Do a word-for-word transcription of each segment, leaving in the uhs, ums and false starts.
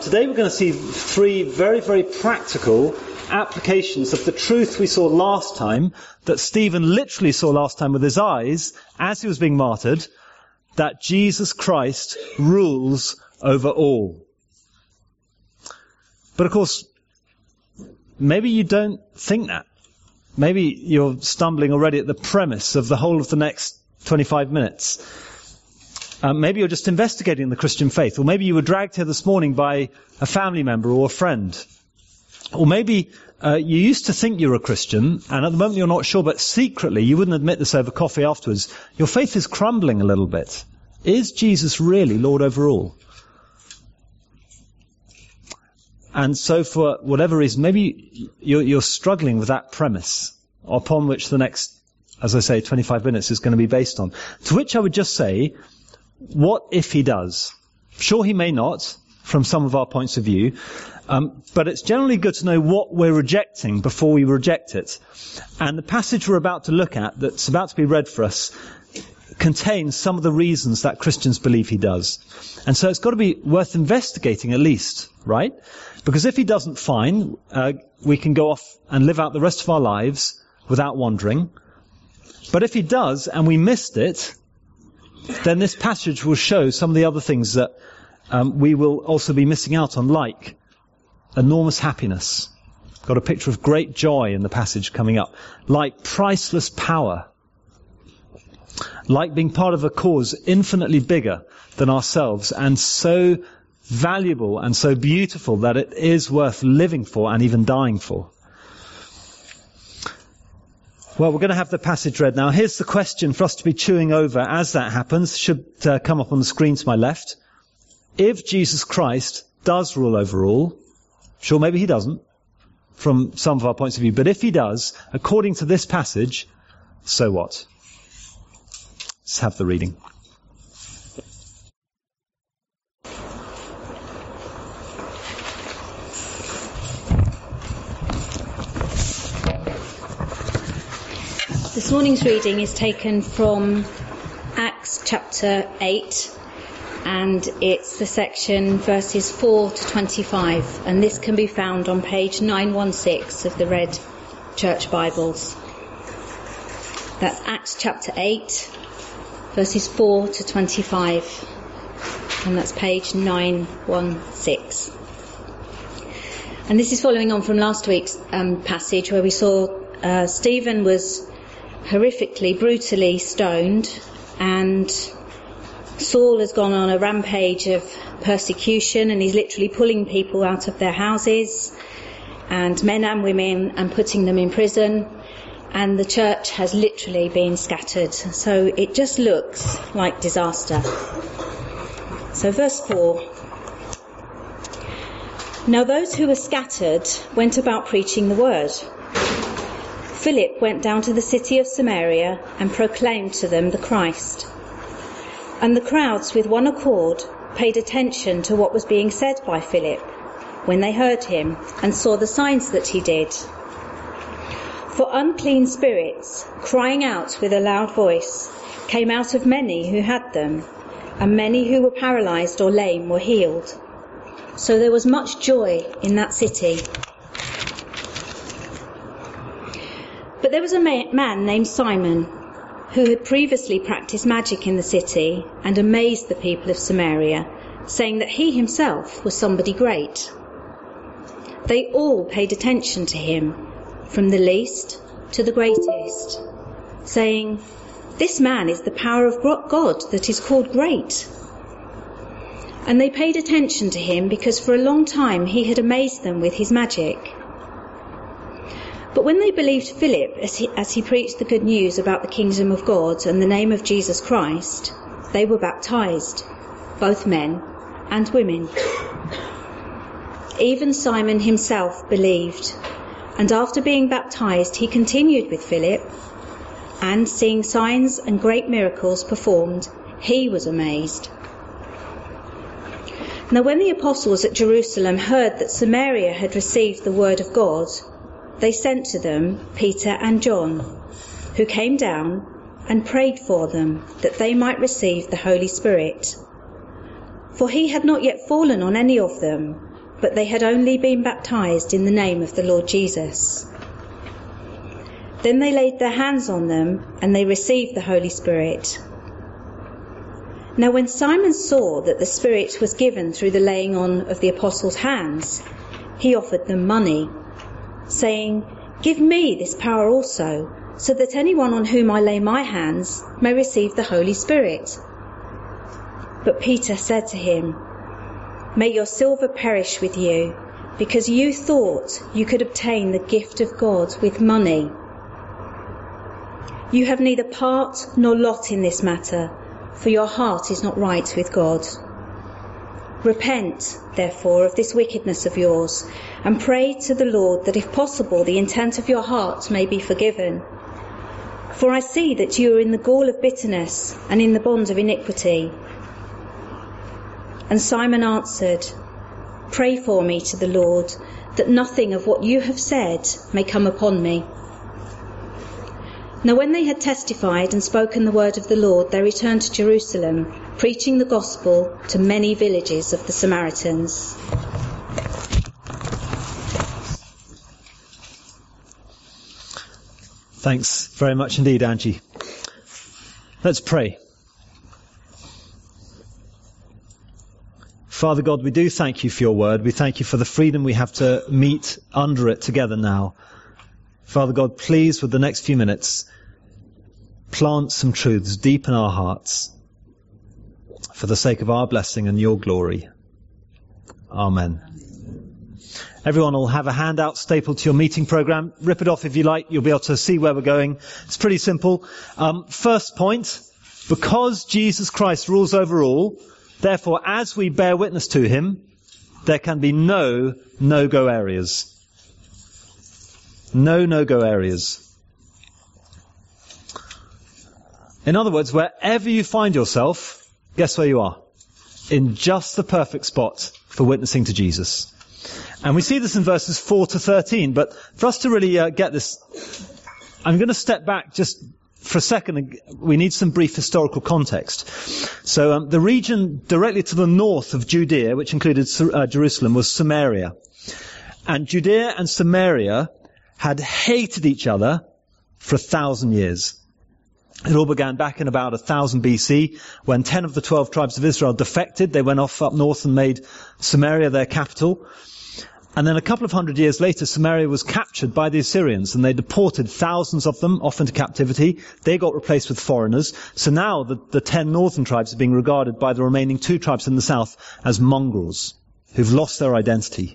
Today we're going to see three very, very practical applications of the truth we saw last time, that Stephen literally saw last time with his eyes as he was being martyred, that Jesus Christ rules over all. But of course, maybe you don't think that. Maybe you're stumbling already at the premise of the whole of the next twenty-five minutes. Um, maybe you're just investigating the Christian faith, or maybe you were dragged here this morning by a family member or a friend. Or maybe uh, you used to think you were a Christian, and at the moment you're not sure, but secretly, you wouldn't admit this over coffee afterwards, your faith is crumbling a little bit. Is Jesus really Lord over all? And so for whatever reason, maybe you're, you're struggling with that premise, upon which the next, as I say, twenty-five minutes is going to be based on. To which I would just say, what if he does? Sure, he may not, from some of our points of view, um, but it's generally good to know what we're rejecting before we reject it. And the passage we're about to look at, that's about to be read for us, contains some of the reasons that Christians believe he does. And so it's got to be worth investigating at least, right? Because if he doesn't, fine, uh, we can go off and live out the rest of our lives without wandering. But if he does, and we missed it, then this passage will show some of the other things that um, we will also be missing out on, like enormous happiness. Got a picture of great joy in the passage coming up. Like priceless power. Like being part of a cause infinitely bigger than ourselves, and so valuable and so beautiful that it is worth living for and even dying for. Well, we're going to have the passage read now. Here's the question for us to be chewing over as that happens. Should uh, come up on the screen to my left. If Jesus Christ does rule over all, sure, maybe he doesn't, from some of our points of view, but if he does, according to this passage, so what? Let's have the reading. This morning's reading is taken from Acts chapter eight, and it's the section verses four to twenty-five, and this can be found on page nine sixteen of the Red Church Bibles. That's Acts chapter eight, verses four to twenty-five, and that's page nine sixteen. And this is following on from last week's um, passage where we saw uh, Stephen was horrifically, brutally stoned, and Saul has gone on a rampage of persecution, and he's literally pulling people out of their houses, and men and women, and putting them in prison, and the church has literally been scattered. So it just looks like disaster. So verse four. Now those who were scattered went about preaching the word. Philip went down to the city of Samaria and proclaimed to them the Christ. And the crowds with one accord paid attention to what was being said by Philip when they heard him and saw the signs that he did. For unclean spirits, crying out with a loud voice, came out of many who had them, and many who were paralysed or lame were healed. So there was much joy in that city. But there was a man named Simon who had previously practiced magic in the city and amazed the people of Samaria, saying that he himself was somebody great. They all paid attention to him, from the least to the greatest, saying, "This man is the power of God that is called great." And they paid attention to him because for a long time he had amazed them with his magic. But when they believed Philip as he, as he preached the good news about the kingdom of God and the name of Jesus Christ, they were baptized, both men and women. Even Simon himself believed, and after being baptized he continued with Philip, and seeing signs and great miracles performed, he was amazed. Now when the apostles at Jerusalem heard that Samaria had received the word of God, they sent to them Peter and John, who came down and prayed for them that they might receive the Holy Spirit. For he had not yet fallen on any of them, but they had only been baptized in the name of the Lord Jesus. Then they laid their hands on them, and they received the Holy Spirit. Now when Simon saw that the Spirit was given through the laying on of the apostles' hands, he offered them money, saying, "Give me this power also, so that anyone on whom I lay my hands may receive the Holy Spirit." But Peter said to him, "May your silver perish with you, because you thought you could obtain the gift of God with money. You have neither part nor lot in this matter, for your heart is not right with God. Repent, therefore, of this wickedness of yours, and pray to the Lord that if possible the intent of your heart may be forgiven. For I see that you are in the gall of bitterness and in the bond of iniquity." And Simon answered, "Pray for me to the Lord, that nothing of what you have said may come upon me." Now when they had testified and spoken the word of the Lord, they returned to Jerusalem, preaching the gospel to many villages of the Samaritans. Thanks very much indeed, Angie. Let's pray. Father God, we do thank you for your word. We thank you for the freedom we have to meet under it together now. Father God, please, with the next few minutes, plant some truths deep in our hearts for the sake of our blessing and your glory. Amen. Everyone will have a handout stapled to your meeting program. Rip it off if you like. You'll be able to see where we're going. It's pretty simple. Um, first point, because Jesus Christ rules over all, therefore, as we bear witness to him, there can be no no-go areas. No no-go areas. In other words, wherever you find yourself, guess where you are? In just the perfect spot for witnessing to Jesus. And we see this in verses four to thirteen, but for us to really uh, get this, I'm going to step back just for a second. We need some brief historical context. So um, the region directly to the north of Judea, which included uh, Jerusalem, was Samaria. And Judea and Samaria had hated each other for a thousand years. It all began back in about one thousand B C when ten of the twelve tribes of Israel defected. They went off up north and made Samaria their capital. And then a couple of hundred years later, Samaria was captured by the Assyrians, and they deported thousands of them off into captivity. They got replaced with foreigners. So now the, the ten northern tribes are being regarded by the remaining two tribes in the south as mongrels who've lost their identity.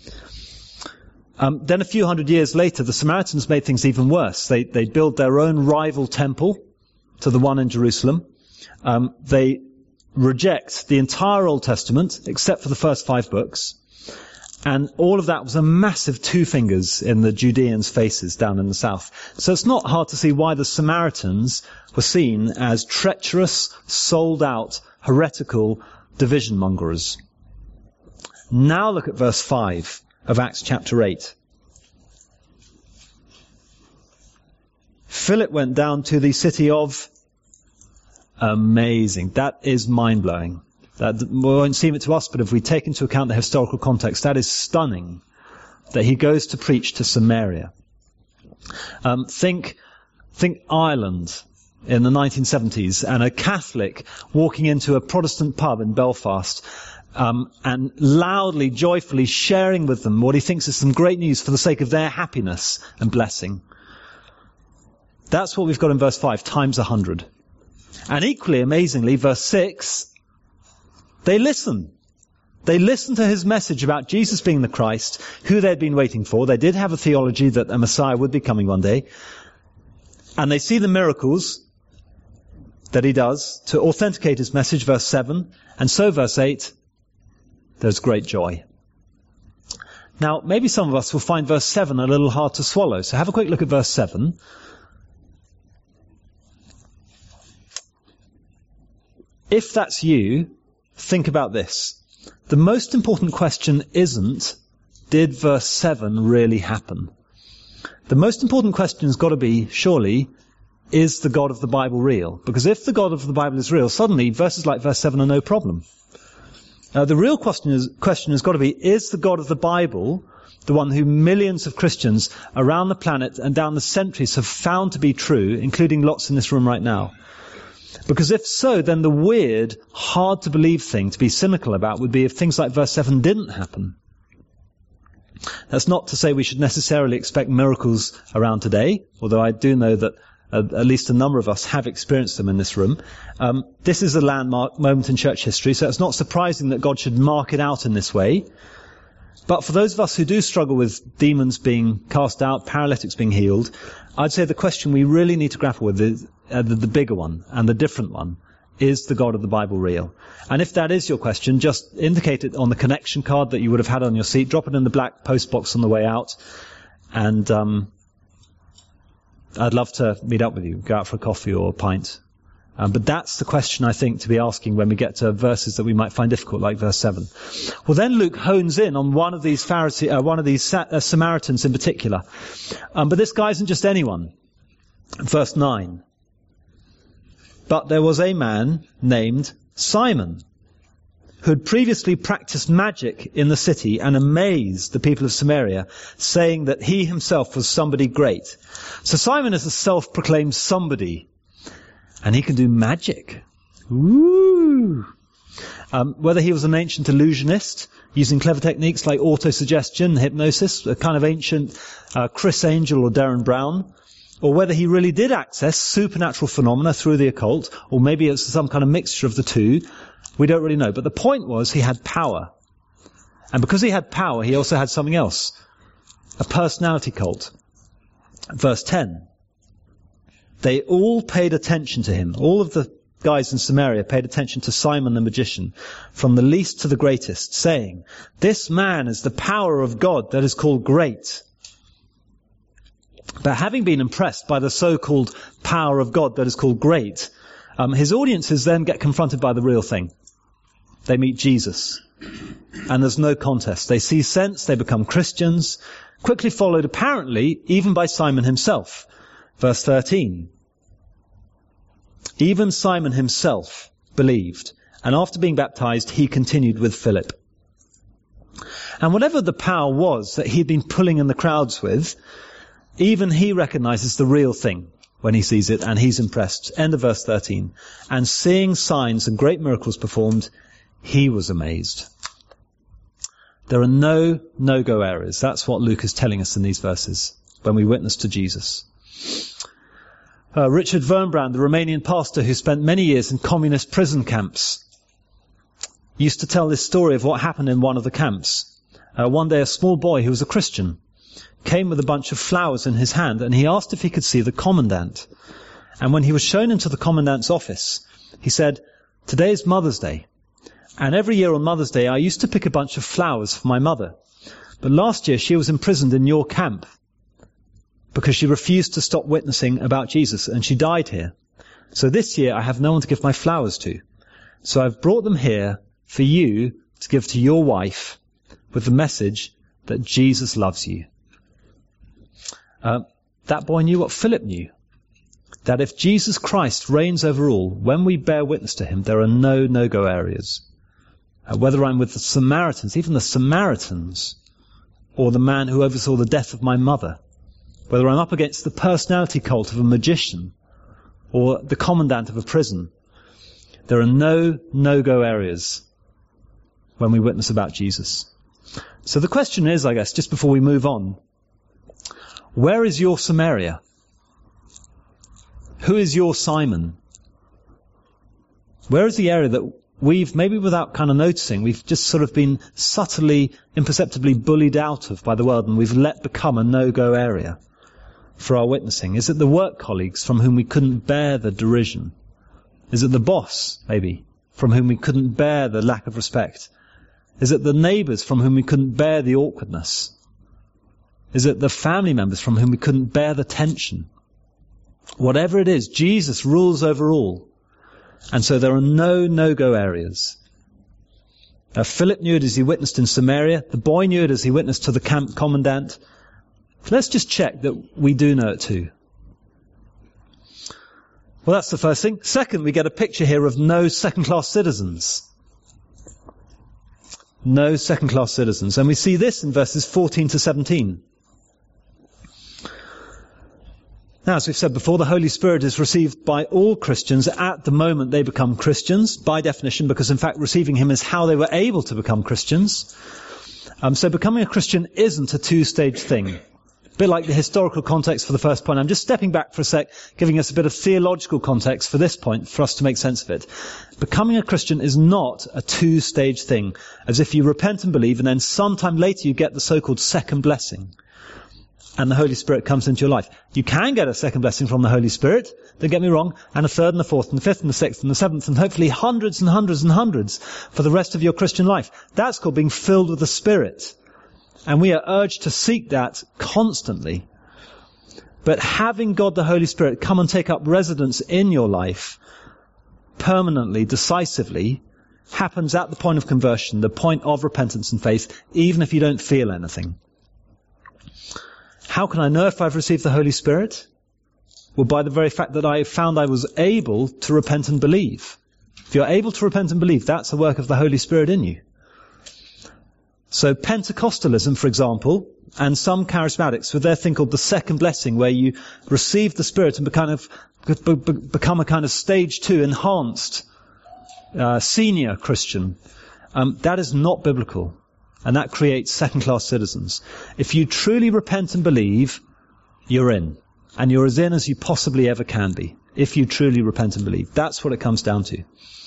Um, then a few hundred years later, the Samaritans made things even worse. They, they built their own rival temple to the one in Jerusalem. Um, they reject the entire Old Testament, except for the first five books. And all of that was a massive two fingers in the Judeans' faces down in the south. So it's not hard to see why the Samaritans were seen as treacherous, sold out, heretical division mongers. Now look at verse five of Acts chapter eight. Philip went down to the city of... Amazing. That is mind-blowing. That won't seem it to us, but if we take into account the historical context, that is stunning that he goes to preach to Samaria. Um, think, think Ireland in the nineteen seventies and a Catholic walking into a Protestant pub in Belfast um, and loudly, joyfully sharing with them what he thinks is some great news for the sake of their happiness and blessing. That's what we've got in verse five, times a hundred. And equally amazingly, verse six, they listen. They listen to his message about Jesus being the Christ, who they'd been waiting for. They did have a theology that a Messiah would be coming one day. And they see the miracles that he does to authenticate his message, verse seven. And so, verse eight, there's great joy. Now, maybe some of us will find verse seven a little hard to swallow. So have a quick look at verse seven. If that's you, think about this. The most important question isn't, did verse seven really happen? The most important question has got to be, surely, is the God of the Bible real? Because if the God of the Bible is real, suddenly verses like verse seven are no problem. Uh, the real question is, question has got to be, is the God of the Bible the one who millions of Christians around the planet and down the centuries have found to be true, including lots in this room right now? Because if so, then the weird, hard to believe thing to be cynical about would be if things like verse seven didn't happen. That's not to say we should necessarily expect miracles around today, although I do know that uh, at least a number of us have experienced them in this room. Um, this is a landmark moment in church history, so it's not surprising that God should mark it out in this way. But for those of us who do struggle with demons being cast out, paralytics being healed, I'd say the question we really need to grapple with is uh, the, the bigger one and the different one. Is the God of the Bible real? And if that is your question, just indicate it on the connection card that you would have had on your seat. Drop it in the black post box on the way out. And um, I'd love to meet up with you, go out for a coffee or a pint. Um, but that's the question, I think, to be asking when we get to verses that we might find difficult, like verse seven. Well, then Luke hones in on one of these Pharisees, uh, one of these Sa- uh, Samaritans in particular. Um, but this guy isn't just anyone. Verse nine. But there was a man named Simon who had previously practiced magic in the city and amazed the people of Samaria, saying that he himself was somebody great. So Simon is a self-proclaimed somebody, and he can do magic. Ooh! Um, whether he was an ancient illusionist, using clever techniques like autosuggestion, hypnosis, a kind of ancient uh, Chris Angel or Darren Brown, or whether he really did access supernatural phenomena through the occult, or maybe it's some kind of mixture of the two, we don't really know. But the point was he had power. And because he had power, he also had something else. A personality cult. Verse ten. They all paid attention to him. All of the guys in Samaria paid attention to Simon the magician, from the least to the greatest, saying, "This man is the power of God that is called great." But having been impressed by the so-called power of God that is called great, um, his audiences then get confronted by the real thing. They meet Jesus. And there's no contest. They see sense, they become Christians, quickly followed apparently even by Simon himself. Verse thirteen. Even Simon himself believed, and after being baptized, he continued with Philip. And whatever the power was that he'd been pulling in the crowds with, even he recognizes the real thing when he sees it, and he's impressed. End of verse thirteen. And seeing signs and great miracles performed, he was amazed. There are no no-go areas. That's what Luke is telling us in these verses when we witness to Jesus. Uh, Richard Wurmbrand, the Romanian pastor who spent many years in communist prison camps, used to tell this story of what happened in one of the camps. Uh, one day a small boy who was a Christian came with a bunch of flowers in his hand, and he asked if he could see the commandant. And when he was shown into the commandant's office, he said, "Today is Mother's Day, and every year on Mother's Day I used to pick a bunch of flowers for my mother. But last year she was imprisoned in your camp because she refused to stop witnessing about Jesus, and she died here. So this year I have no one to give my flowers to. So I've brought them here for you to give to your wife with the message that Jesus loves you." Uh, that boy knew what Philip knew. That if Jesus Christ reigns over all, when we bear witness to him, there are no no-go areas. Uh, whether I'm with the Samaritans, even the Samaritans, or the man who oversaw the death of my mother, whether I'm up against the personality cult of a magician, or the commandant of a prison, there are no no-go areas when we witness about Jesus. So the question is, I guess, just before we move on, where is your Samaria? Who is your Simon? Where is the area that we've, maybe without kind of noticing, we've just sort of been subtly, imperceptibly bullied out of by the world, and we've let become a no-go area for our witnessing? Is it the work colleagues from whom we couldn't bear the derision? Is it the boss, maybe, from whom we couldn't bear the lack of respect? Is it the neighbours from whom we couldn't bear the awkwardness? Is it the family members from whom we couldn't bear the tension? Whatever it is, Jesus rules over all. And so there are no no-go areas. Now, Philip knew it as he witnessed in Samaria. The boy knew it as he witnessed to the camp commandant. Let's just check that we do know it too. Well, that's the first thing. Second, we get a picture here of no second-class citizens. No second-class citizens. And we see this in verses fourteen to seventeen. Now, as we've said before, the Holy Spirit is received by all Christians at the moment they become Christians, by definition, because in fact receiving him is how they were able to become Christians. Um, so becoming a Christian isn't a two-stage thing. A bit like the historical context for the first point. I'm just stepping back for a sec, giving us a bit of theological context for this point, for us to make sense of it. Becoming a Christian is not a two-stage thing, as if you repent and believe, and then sometime later you get the so-called second blessing, and the Holy Spirit comes into your life. You can get a second blessing from the Holy Spirit, don't get me wrong, and a third and a fourth and the fifth and the sixth and the seventh and hopefully hundreds and hundreds and hundreds for the rest of your Christian life. That's called being filled with the Spirit. And we are urged to seek that constantly. But having God the Holy Spirit come and take up residence in your life permanently, decisively, happens at the point of conversion, the point of repentance and faith, even if you don't feel anything. How can I know if I've received the Holy Spirit? Well, by the very fact that I found I was able to repent and believe. If you're able to repent and believe, that's the work of the Holy Spirit in you. So Pentecostalism, for example, and some charismatics with their thing called the second blessing, where you receive the Spirit and become, become a kind of stage two, enhanced, uh, senior Christian, um, that is not biblical. And that creates second-class citizens. If you truly repent and believe, you're in. And you're as in as you possibly ever can be. If you truly repent and believe. That's what it comes down to.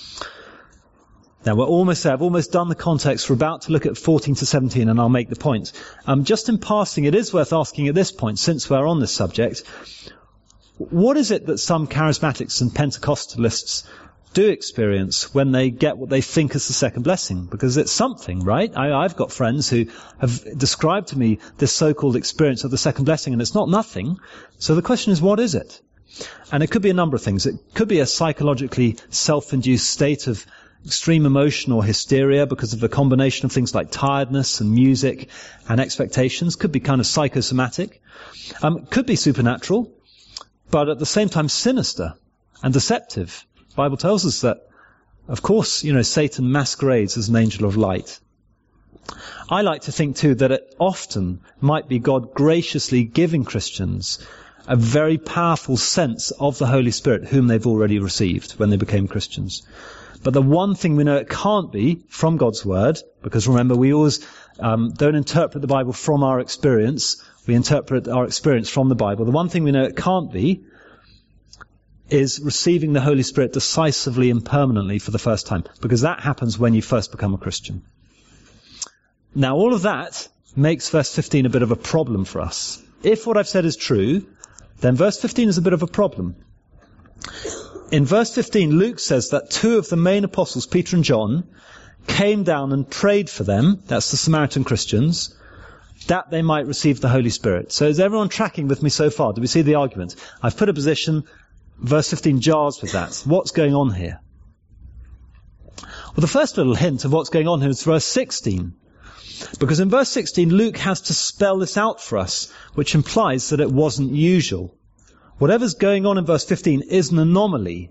Now, we're almost there. I've almost done the context. We're about to look at fourteen to seventeen, and I'll make the point. Um, just in passing, it is worth asking at this point, since we're on this subject, what is it that some charismatics and Pentecostalists do experience when they get what they think is the second blessing? Because it's something, right? I, I've got friends who have described to me this so-called experience of the second blessing, and it's not nothing. So the question is, what is it? And it could be a number of things. It could be a psychologically self-induced state of extreme emotional hysteria because of a combination of things like tiredness and music and expectations. Could be kind of psychosomatic. Um, could be supernatural, but at the same time sinister and deceptive. The Bible tells us that, of course, you know, Satan masquerades as an angel of light. I like to think, too, that it often might be God graciously giving Christians a very powerful sense of the Holy Spirit, whom they've already received when they became Christians. But the one thing we know it can't be from God's Word, because remember, we always um, don't interpret the Bible from our experience. We interpret our experience from the Bible. The one thing we know it can't be is receiving the Holy Spirit decisively and permanently for the first time, because that happens when you first become a Christian. Now, all of that makes verse fifteen a bit of a problem for us. If what I've said is true, then verse fifteen is a bit of a problem. In verse fifteen, Luke says that two of the main apostles, Peter and John, came down and prayed for them, that's the Samaritan Christians, that they might receive the Holy Spirit. So is everyone tracking with me so far? Do we see the argument? I've put a position. Verse fifteen jars with that. What's going on here? Well, the first little hint of what's going on here is verse sixteen. Because in verse sixteen, Luke has to spell this out for us, which implies that it wasn't usual. Whatever's going on in verse fifteen is an anomaly.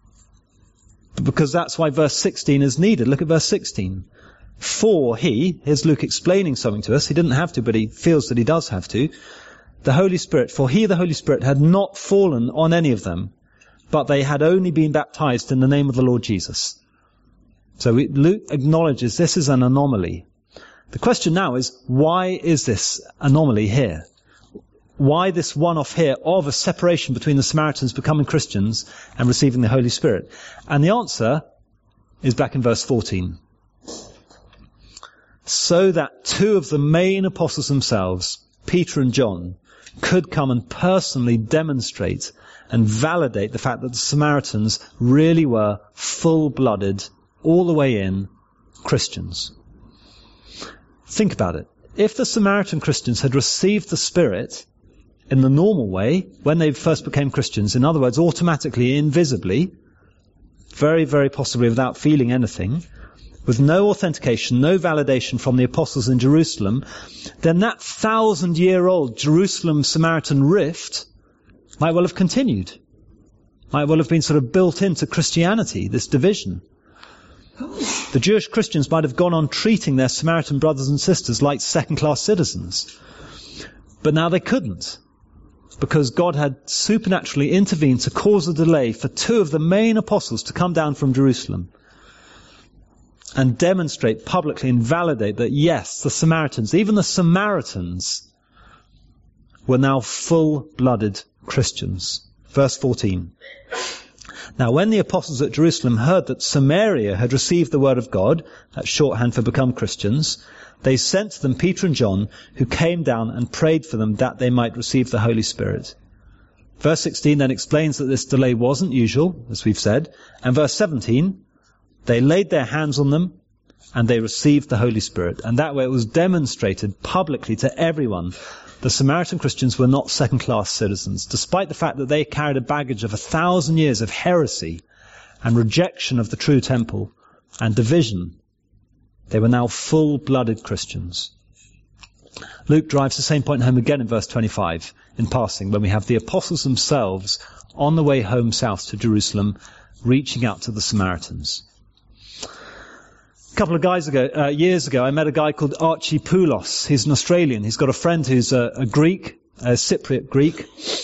Because that's why verse sixteen is needed. Look at verse sixteen. For he, here's Luke explaining something to us. He didn't have to, but he feels that he does have to. The Holy Spirit, for he, the Holy Spirit, had not fallen on any of them, but they had only been baptized in the name of the Lord Jesus. So we, Luke acknowledges this is an anomaly. The question now is, why is this anomaly here? Why this one-off here of a separation between the Samaritans becoming Christians and receiving the Holy Spirit? And the answer is back in verse fourteen. So that two of the main apostles themselves, Peter and John, could come and personally demonstrate and validate the fact that the Samaritans really were full-blooded, all the way in, Christians. Think about it. If the Samaritan Christians had received the Spirit in the normal way, when they first became Christians, in other words, automatically, invisibly, very, very possibly without feeling anything, with no authentication, no validation from the apostles in Jerusalem, then that thousand-year-old Jerusalem-Samaritan rift might well have continued. Might well have been sort of built into Christianity, this division. The Jewish Christians might have gone on treating their Samaritan brothers and sisters like second-class citizens. But now they couldn't, because God had supernaturally intervened to cause a delay for two of the main apostles to come down from Jerusalem and demonstrate publicly and validate that, yes, the Samaritans, even the Samaritans, were now full-blooded Christians. Verse fourteen. Now when the apostles at Jerusalem heard that Samaria had received the word of God, that's shorthand for become Christians, they sent to them Peter and John, who came down and prayed for them that they might receive the Holy Spirit. Verse sixteen then explains that this delay wasn't usual, as we've said. And verse seventeen, they laid their hands on them and they received the Holy Spirit. And that way it was demonstrated publicly to everyone the Samaritan Christians were not second-class citizens, despite the fact that they carried a baggage of a thousand years of heresy and rejection of the true temple and division. They were now full-blooded Christians. Luke drives the same point home again in verse twenty-five, in passing, when we have the apostles themselves on the way home south to Jerusalem, reaching out to the Samaritans. A couple of guys ago, uh, years ago, I met a guy called Archie Poulos. He's an Australian. He's got a friend who's a, a Greek, a Cypriot Greek.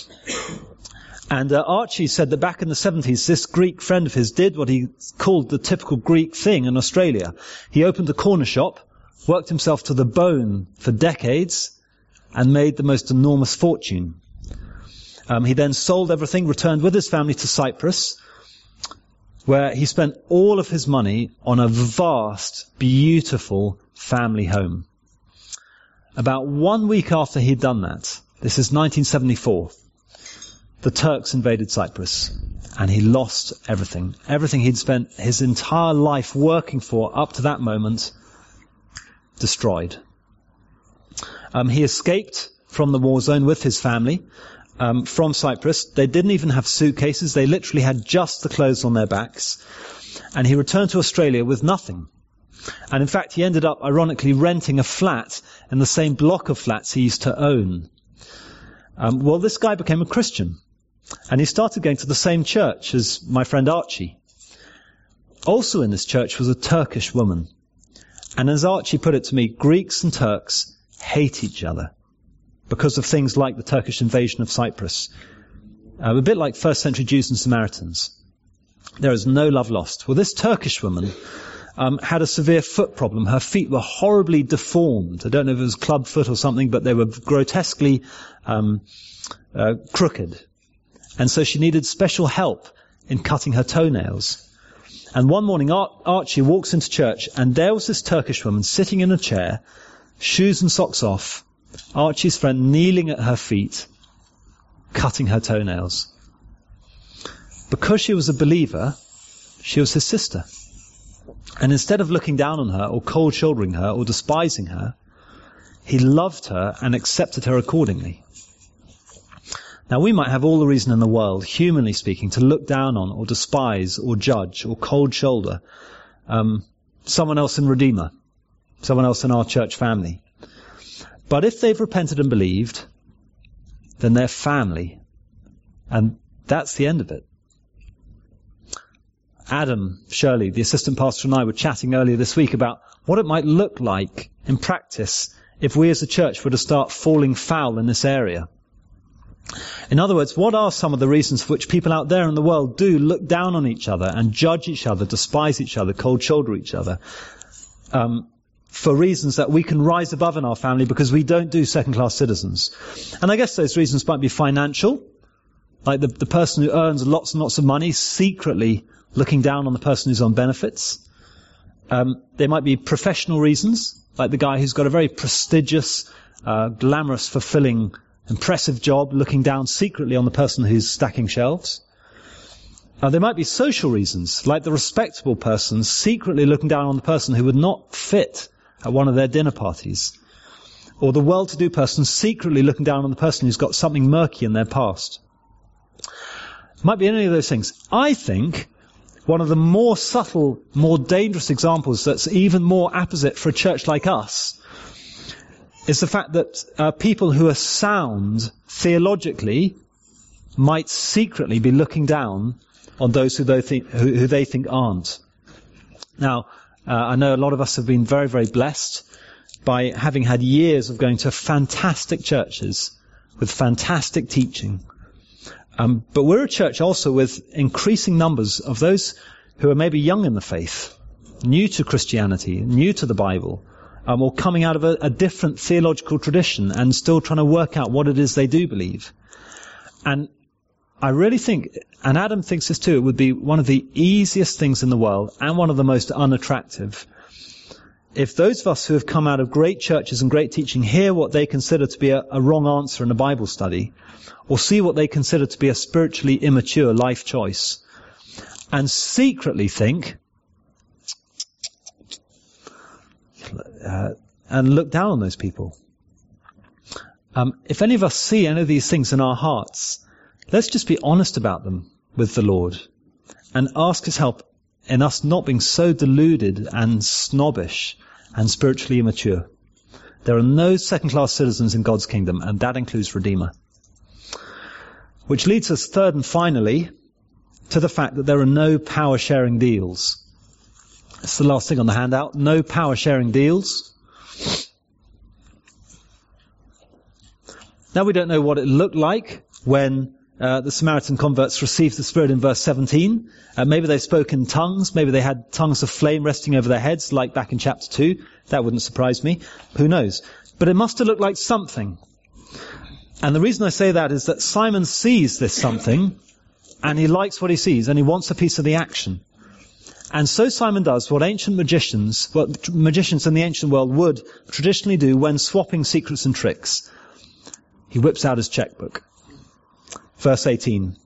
And uh, Archie said that back in the seventies, this Greek friend of his did what he called the typical Greek thing in Australia. He opened a corner shop, worked himself to the bone for decades, and made the most enormous fortune. Um, he then sold everything, returned with his family to Cyprus, where he spent all of his money on a vast, beautiful family home. About one week after he'd done that, this is nineteen seventy-four, the Turks invaded Cyprus, and he lost everything. Everything he'd spent his entire life working for up to that moment, destroyed. Um, he escaped from the war zone with his family um, from Cyprus. They didn't even have suitcases. They literally had just the clothes on their backs. And he returned to Australia with nothing. And in fact, he ended up, ironically, renting a flat in the same block of flats he used to own. Um, well, this guy became a Christian. And he started going to the same church as my friend Archie. Also in this church was a Turkish woman. And as Archie put it to me, Greeks and Turks hate each other because of things like the Turkish invasion of Cyprus. Uh, a bit like first century Jews and Samaritans. There is no love lost. Well, this Turkish woman um, had a severe foot problem. Her feet were horribly deformed. I don't know if it was club foot or something, but they were grotesquely um, uh, crooked. And so she needed special help in cutting her toenails. And one morning Ar- Archie walks into church, and there was this Turkish woman sitting in a chair, shoes and socks off, Archie's friend kneeling at her feet, cutting her toenails. Because she was a believer, she was his sister. And instead of looking down on her or cold shouldering her or despising her, he loved her and accepted her accordingly. Now, we might have all the reason in the world, humanly speaking, to look down on or despise or judge or cold shoulder um, someone else in Redeemer, someone else in our church family. But if they've repented and believed, then they're family. And that's the end of it. Adam Shirley, the assistant pastor, and I were chatting earlier this week about what it might look like in practice if we as a church were to start falling foul in this area. In other words, what are some of the reasons for which people out there in the world do look down on each other and judge each other, despise each other, cold shoulder each other, um, for reasons that we can rise above in our family because we don't do second-class citizens? And I guess those reasons might be financial, like the, the person who earns lots and lots of money secretly looking down on the person who's on benefits. Um, there might be professional reasons, like the guy who's got a very prestigious, uh, glamorous, fulfilling, impressive job looking down secretly on the person who's stacking shelves. Uh, there might be social reasons, like the respectable person secretly looking down on the person who would not fit at one of their dinner parties. Or the well-to-do person secretly looking down on the person who's got something murky in their past. It might be any of those things. I think one of the more subtle, more dangerous examples that's even more apposite for a church like us is the fact that uh, people who are sound theologically might secretly be looking down on those who they think, who, who they think aren't. Now, Uh, I know a lot of us have been very, very blessed by having had years of going to fantastic churches with fantastic teaching. Um, but we're a church also with increasing numbers of those who are maybe young in the faith, new to Christianity, new to the Bible, um, or coming out of a, a different theological tradition and still trying to work out what it is they do believe. And I really think, and Adam thinks this too, it would be one of the easiest things in the world and one of the most unattractive if those of us who have come out of great churches and great teaching hear what they consider to be a, a wrong answer in a Bible study, or see what they consider to be a spiritually immature life choice, and secretly think, uh, and look down on those people. Um, if any of us see any of these things in our hearts, let's just be honest about them with the Lord and ask His help in us not being so deluded and snobbish and spiritually immature. There are no second-class citizens in God's kingdom, and that includes Redeemer. Which leads us, third and finally, to the fact that there are no power-sharing deals. That's the last thing on the handout. No power-sharing deals. Now we don't know what it looked like when uh, the Samaritan converts received the Spirit in verse seventeen. Uh, maybe they spoke in tongues. Maybe they had tongues of flame resting over their heads, like back in chapter two. That wouldn't surprise me. Who knows? But it must have looked like something. And the reason I say that is that Simon sees this something, and he likes what he sees, and he wants a piece of the action. And so Simon does what ancient magicians, what magicians in the ancient world would traditionally do when swapping secrets and tricks. He whips out his checkbook. Verse eighteen.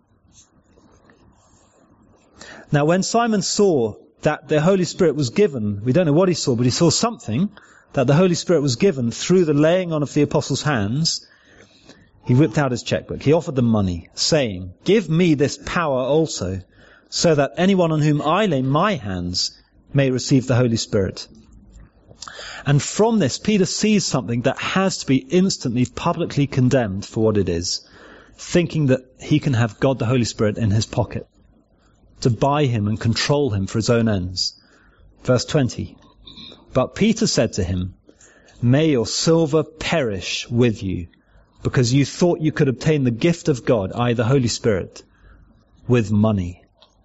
Now when Simon saw that the Holy Spirit was given, we don't know what he saw, but he saw something, that the Holy Spirit was given through the laying on of the apostles' hands, he whipped out his checkbook. He offered them money, saying, "Give me this power also, so that anyone on whom I lay my hands may receive the Holy Spirit." And from this, Peter sees something that has to be instantly publicly condemned for what it is, thinking that he can have God the Holy Spirit in his pocket, to buy him and control him for his own ends. Verse twenty. But Peter said to him, "May your silver perish with you, because you thought you could obtain the gift of God, that is the Holy Spirit, with money."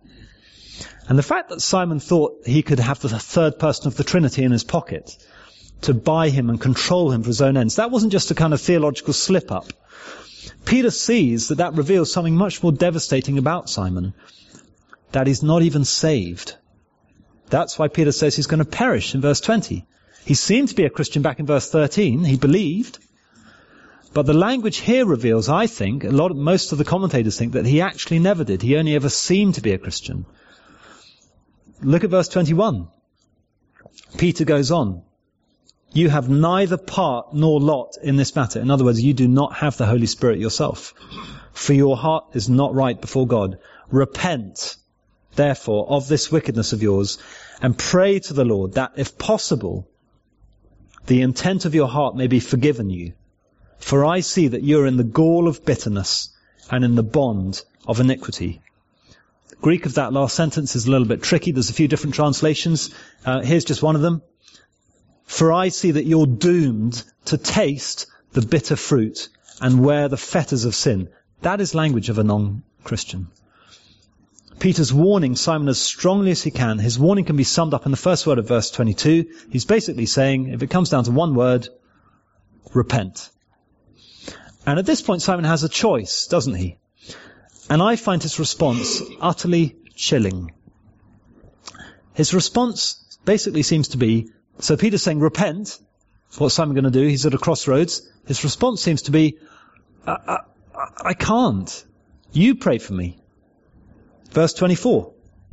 And the fact that Simon thought he could have the third person of the Trinity in his pocket to buy him and control him for his own ends, that wasn't just a kind of theological slip-up. Peter sees that that reveals something much more devastating about Simon, that he's not even saved. That's why Peter says he's going to perish in verse twenty. He seemed to be a Christian back in verse thirteen. He believed. But the language here reveals, I think, a lot of, most of the commentators think that he actually never did. He only ever seemed to be a Christian. Look at verse twenty-one. Peter goes on. You have neither part nor lot in this matter. In other words, you do not have the Holy Spirit yourself, for your heart is not right before God. Repent, therefore, of this wickedness of yours, and pray to the Lord that, if possible, the intent of your heart may be forgiven you. For I see that you are in the gall of bitterness and in the bond of iniquity. The Greek of that last sentence is a little bit tricky. There's a few different translations. Uh, here's just one of them. For I see that you're doomed to taste the bitter fruit and wear the fetters of sin. That is language of a non-Christian. Peter's warning Simon as strongly as he can. His warning can be summed up in the first word of verse twenty-two. He's basically saying, if it comes down to one word, repent. And at this point, Simon has a choice, doesn't he? And I find his response utterly chilling. His response basically seems to be, so Peter's saying, repent. What's Simon going to do? He's at a crossroads. His response seems to be, I, I, I can't. You pray for me. Verse twenty-four.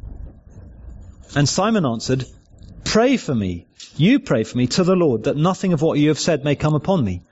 And Simon answered, pray for me. You pray for me to the Lord, that nothing of what you have said may come upon me.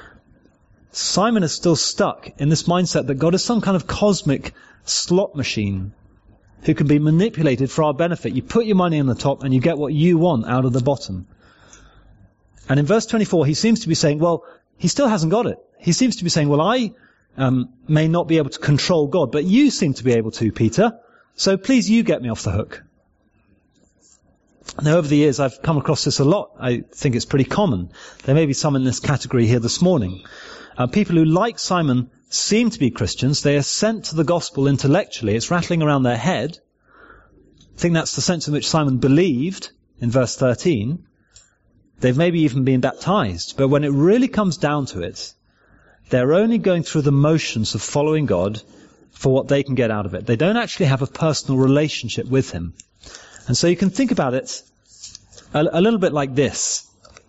Simon is still stuck in this mindset that God is some kind of cosmic slot machine who can be manipulated for our benefit. You put your money on the top and you get what you want out of the bottom. And in verse twenty-four, he seems to be saying, well, he still hasn't got it. He seems to be saying, well, I um, may not be able to control God, but you seem to be able to, Peter. So please, you get me off the hook. Now, over the years, I've come across this a lot. I think it's pretty common. There may be some in this category here this morning. Uh, people who, like Simon, seem to be Christians. They assent to the gospel intellectually. It's rattling around their head. I think that's the sense in which Simon believed in verse thirteen. They've maybe even been baptized. But when it really comes down to it, they're only going through the motions of following God for what they can get out of it. They don't actually have a personal relationship with him. And so you can think about it a, a little bit like this.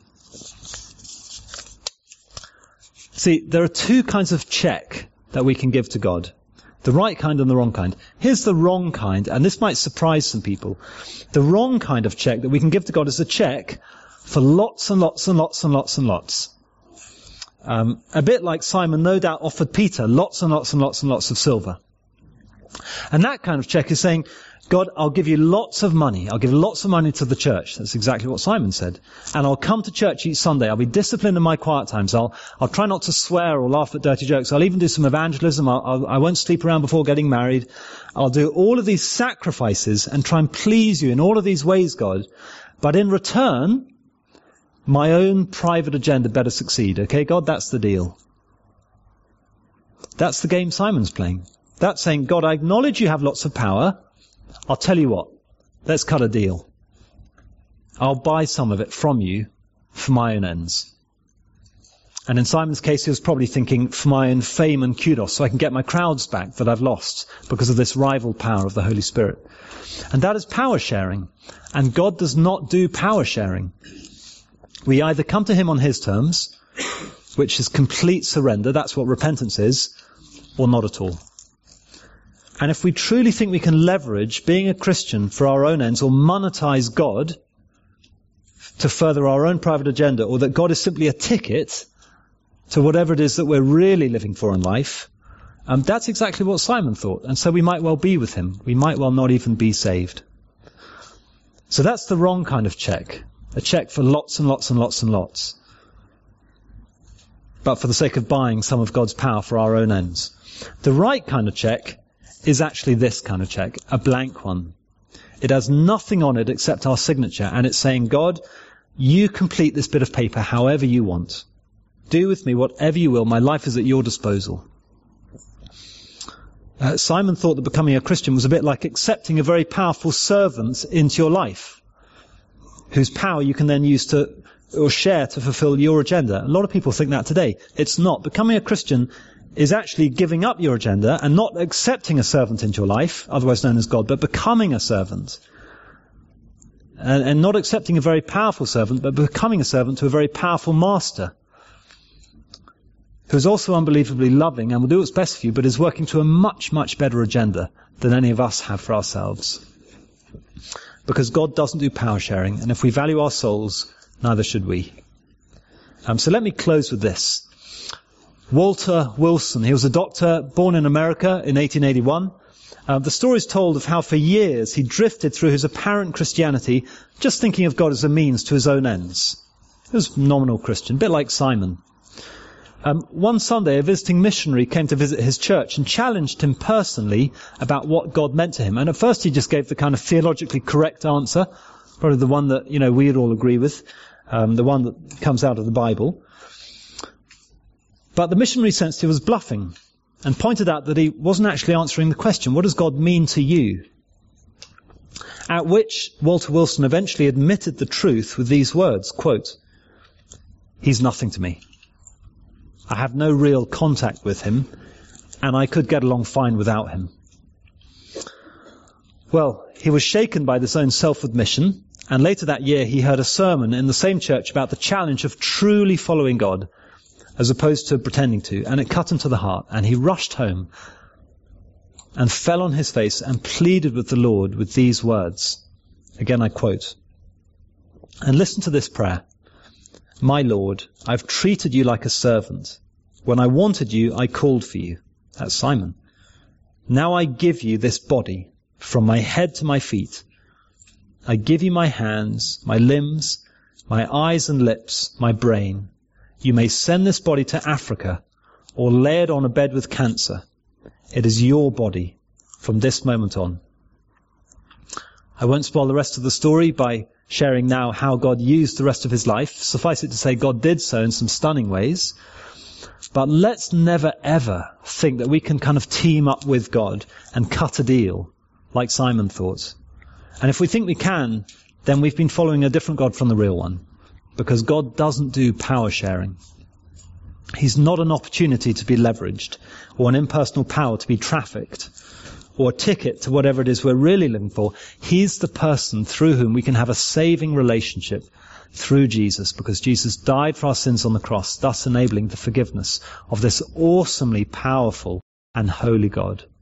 See, there are two kinds of check that we can give to God. The right kind and the wrong kind. Here's the wrong kind, and this might surprise some people. The wrong kind of check that we can give to God is a check for lots and lots and lots and lots and lots. Um, a bit like Simon no doubt offered Peter lots and lots and lots and lots of silver. And that kind of check is saying, God, I'll give you lots of money. I'll give lots of money to the church. That's exactly what Simon said. And I'll come to church each Sunday. I'll be disciplined in my quiet times. I'll, I'll try not to swear or laugh at dirty jokes. I'll even do some evangelism. I'll, I'll, I won't sleep around before getting married. I'll do all of these sacrifices and try and please you in all of these ways, God. But in return, my own private agenda better succeed. Okay, God, that's the deal. That's the game Simon's playing. That's saying, God, I acknowledge you have lots of power. I'll tell you what, let's cut a deal. I'll buy some of it from you for my own ends. And in Simon's case, he was probably thinking, for my own fame and kudos, so I can get my crowds back that I've lost because of this rival power of the Holy Spirit. And that is power sharing. And God does not do power sharing. We either come to him on his terms, which is complete surrender, that's what repentance is, or not at all. And if we truly think we can leverage being a Christian for our own ends or monetize God to further our own private agenda, or that God is simply a ticket to whatever it is that we're really living for in life, um, that's exactly what Simon thought. And so we might well be with him. We might well not even be saved. So that's the wrong kind of check. A check for lots and lots and lots and lots. But for the sake of buying some of God's power for our own ends. The right kind of check is actually this kind of check, a blank one. It has nothing on it except our signature, and it's saying, God, you complete this bit of paper however you want. Do with me whatever you will. My life is at your disposal. Uh, Simon thought that becoming a Christian was a bit like accepting a very powerful servant into your life, whose power you can then use to, or share to fulfill your agenda. A lot of people think that today. It's not. Becoming a Christian is actually giving up your agenda and not accepting a servant into your life, otherwise known as God, but becoming a servant. And, and not accepting a very powerful servant, but becoming a servant to a very powerful master, who is also unbelievably loving and will do what's best for you, but is working to a much, much better agenda than any of us have for ourselves. Because God doesn't do power sharing, and if we value our souls, neither should we. Um, so let me close with this. Walter Wilson, he was a doctor born in America in eighteen eighty-one. Uh, the story is told of how for years he drifted through his apparent Christianity, just thinking of God as a means to his own ends. He was a nominal Christian, a bit like Simon. Um, one Sunday, a visiting missionary came to visit his church and challenged him personally about what God meant to him. And at first he just gave the kind of theologically correct answer, probably the one that, you know, we'd all agree with, um, the one that comes out of the Bible. But the missionary sensed he was bluffing and pointed out that he wasn't actually answering the question, what does God mean to you? At which Walter Wilson eventually admitted the truth with these words, quote, he's nothing to me. I have no real contact with him, and I could get along fine without him. Well, he was shaken by this own self-admission, and later that year he heard a sermon in the same church about the challenge of truly following God, as opposed to pretending to, and it cut him to the heart, and he rushed home and fell on his face and pleaded with the Lord with these words. Again I quote, and listen to this prayer. My Lord, I've treated you like a servant. When I wanted you, I called for you. That's Simon. Now I give you this body, from my head to my feet. I give you my hands, my limbs, my eyes and lips, my brain. You may send this body to Africa or lay it on a bed with cancer. It is your body from this moment on. I won't spoil the rest of the story by sharing now how God used the rest of his life. Suffice it to say, God did so in some stunning ways. But let's never ever think that we can kind of team up with God and cut a deal like Simon thought. And if we think we can, then we've been following a different God from the real one. Because God doesn't do power sharing. He's not an opportunity to be leveraged, or an impersonal power to be trafficked, or a ticket to whatever it is we're really living for. He's the person through whom we can have a saving relationship through Jesus, because Jesus died for our sins on the cross, thus enabling the forgiveness of this awesomely powerful and holy God.